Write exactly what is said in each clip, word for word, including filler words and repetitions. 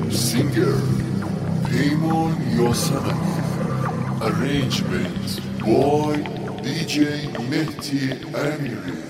Singer پیمان یاسمنی. Arrangement by دی جی مهدی امیری.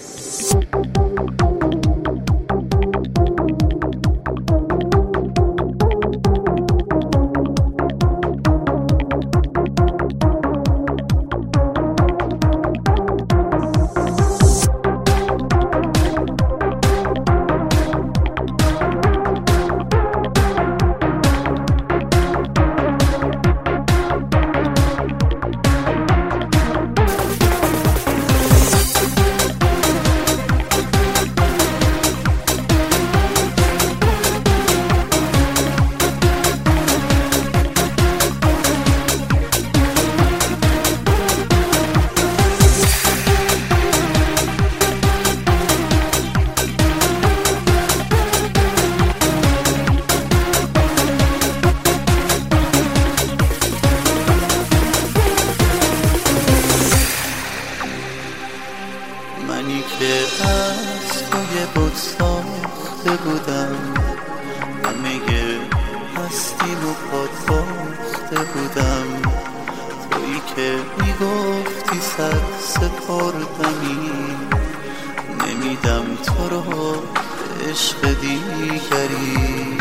منی که از توی بود ساخته بودم، همه هستیم و پاد باخته بودم. تویی که میگفتی سر سپردمی، نمیدم تو رو به عشق دیگری.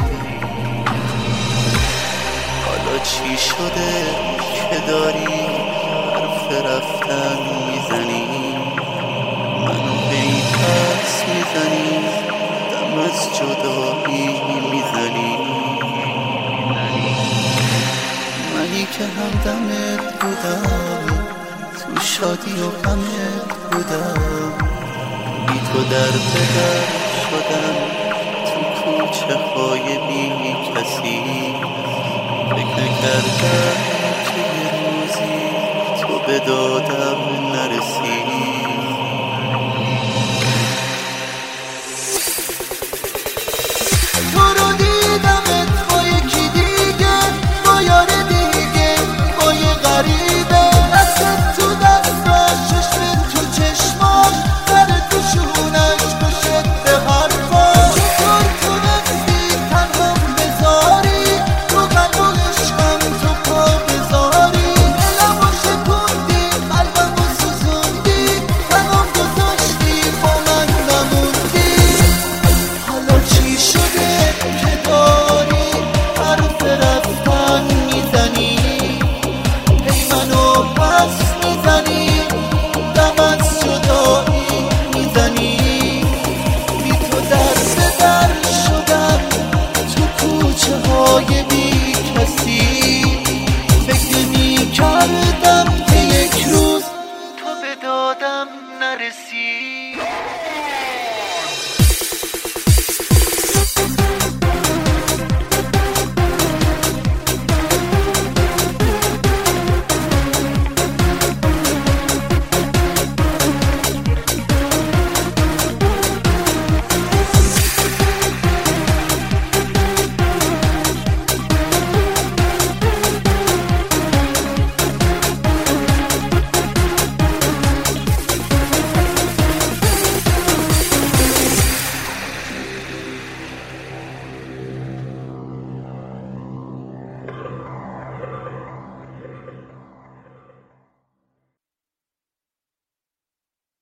حالا چی شده که داری حرف رفتن میزنی؟ منو بی پس میزنی، دم از جدایی میزنی. منی که همدمت بودم، تو شادی و غمت بودم. بی تو در بدر شدم، تو کوچه های بی کسی. فکر نکردم که یه روزی تو به دادم